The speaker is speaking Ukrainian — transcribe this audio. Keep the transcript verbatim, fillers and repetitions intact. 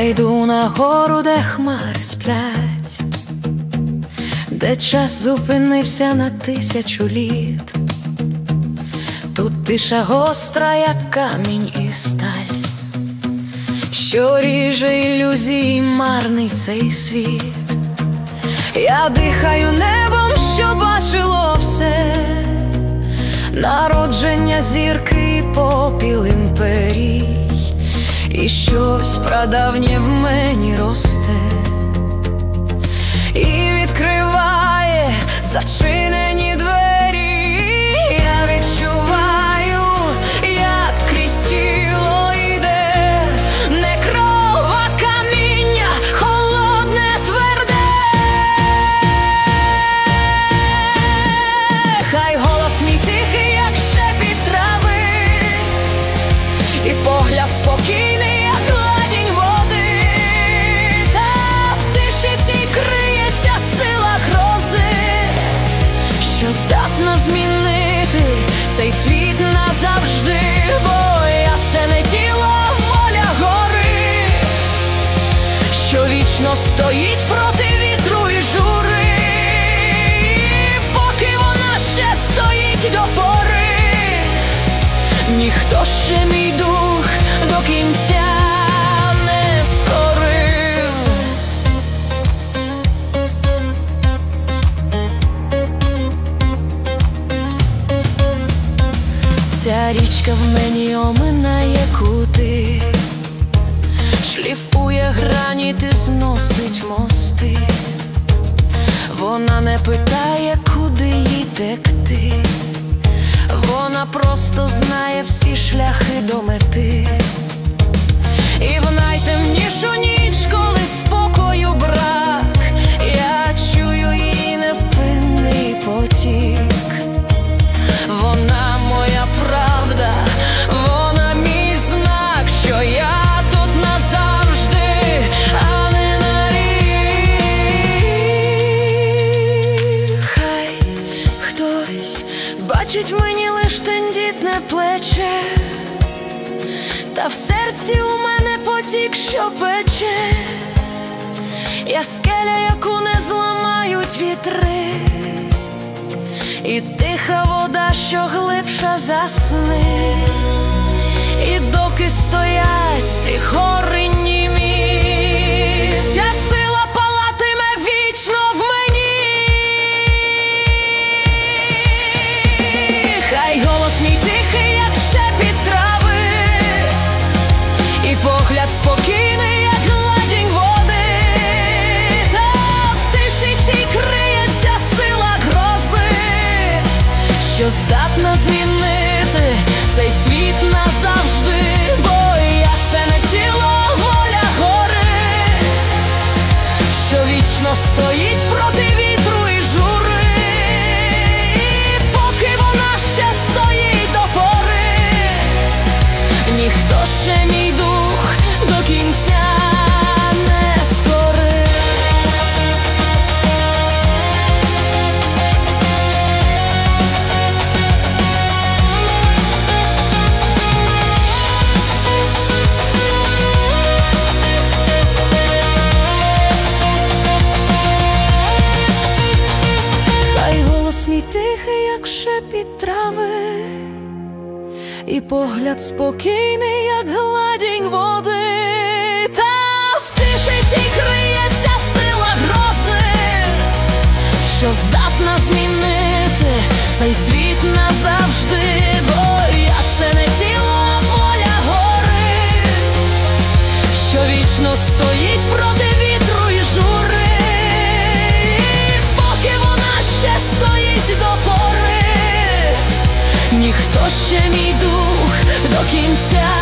йду на гору, де хмари сплять, де час зупинився на тисячу літ. Тут тиша гостра, як камінь і сталь, що ріже ілюзії марний цей світ. Я дихаю небом, що бачило все, народження зірки і попіл імперій, і щось прадавнє в мені росте і відкриває зачинені двері. Я відчуваю, як крізь тіло йде не кров, а каміння, холодне, тверде. Хай голос мій тихий, як шепіт трави, і погляд спокійний, як гладінь води. Та в тиші цій криється сила грози, що здатна змінити цей світ назавжди. Бо я — це не тіло, воля гори, що вічно стоїть проти вітру і жури. І поки вона ще стоїть до пори, ніхто ще мій дух до кінця не скорив. Ця річка в мені оминає кути, шліфує граніт і зносить мости. Вона не питає, куди їй текти, вона просто знає всі шляхи до мети. І в найтемнішу ніч, коли спокою брак, я чую її невпинний потік. Вона моя правда, вона мій знак, що я тут назавжди, а не на рік. Хай хтось бачить в мені лиш тендітне плече, та в серці у мене потік, що пече. Я скеля, яку не зламають вітри, і тиха вода, що глибша за сни. І доки стоять ці гори німі, ця сила палатиме вічно в мені. Хай голос мій тихий, як шепіт трави, і погляд спокійний, як гладінь води. Та в тиші цій криється сила грози, що здатна змінити цей світ назавжди. Бо я — це не тіло, воля гори, що вічно стоїть проти вітру і жури. І поки вона ще стоїть до пори, ніхто ще мій дух до кінця не скорив. Хай голос мій тихий, як шепіт трави, і погляд спокійний, як гладінь води. Та в тиші цій криється сила грози, що здатна змінити цей світ назавжди. Бо я — це не тіло, воля гори, що вічно стоїть проти вітру і жури. І поки вона ще стоїть до пори, ніхто ще мій дух до кінця